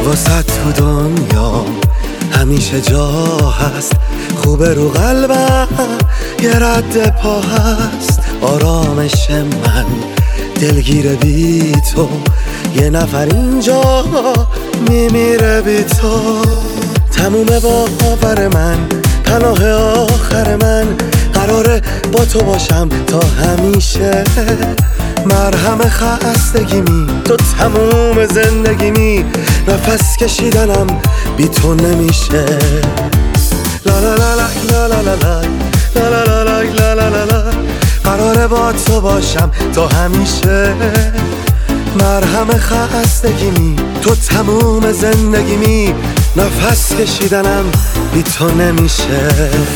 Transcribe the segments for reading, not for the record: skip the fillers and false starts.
واسه تو دنیا همیشه جا هست، خوبه رو قلبم یه رد پا هست. آرامش من دلگیره بی تو، یه نفر اینجا میمیره بی تو. تموم باور من، پناه آخر من، قراره با تو باشم تا همیشه. مرهم خستگیمی تو تموم زندگیمی، نفس کشیدنم بی تو نمیشه. لا لا لا لا لا لا لا لا لا لا لا لا لا لا، قراره با تو باشم تا همیشه. مرهم خستگیمی تو تموم زندگیمی، نفس کشیدنم بی تو نمیشه.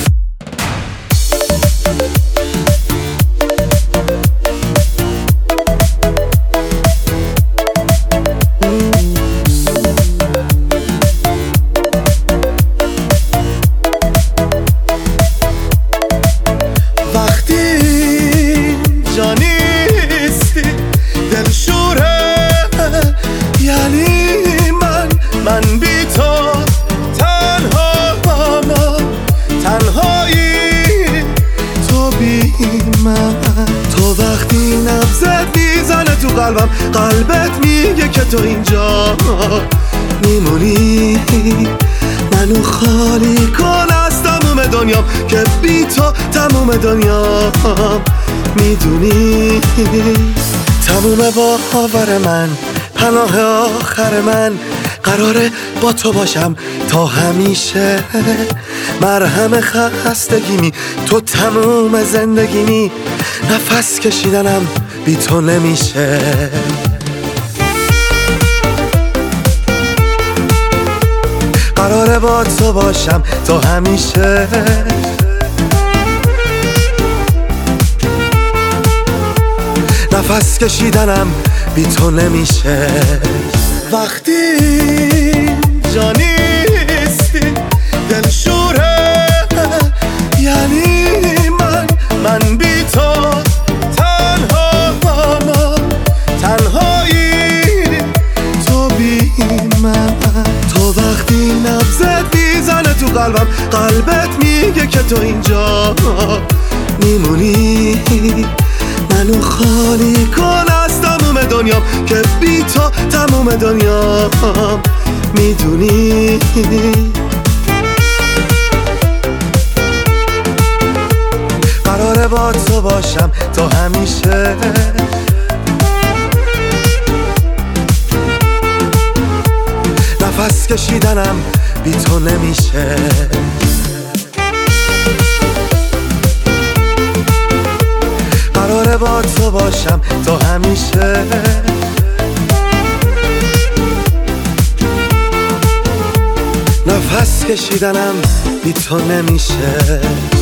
وقتی جا نیستی دل شوره، یعنی من بی تو تنهایی تو بی من. تو وقتی نبضت میزنه تو قلبم، قلبت میگه که تو اینجا میمونی. منو خالی کن از تموم دنیام، که بی تو تموم دنیام میدونی. تموم باور من، پناه آخر من، قراره با تو باشم تا همیشه. مرهم خستگیمی تو تموم زندگیمی، نفس کشیدنم بی تو نمیشه. قراره با تو باشم تا همیشه. نفس کشیدنم بی تو نمیشه. وقتی جا نیستی دل شوره، یعنی من بی تو تنهایی تو بی من. تو وقتی نبضت میزنه تو قلبم، قلبت میگه که تو اینجا میمونی. منو خالی کن از تموم دنیام، که بی تو تموم دنیام میدونی. قراره با تو باشم تا همیشه. نفس کشیدنم بی تو نمیشه. قراره با تو باشم تا همیشه. نفس کشیدنم بی تو نمیشه.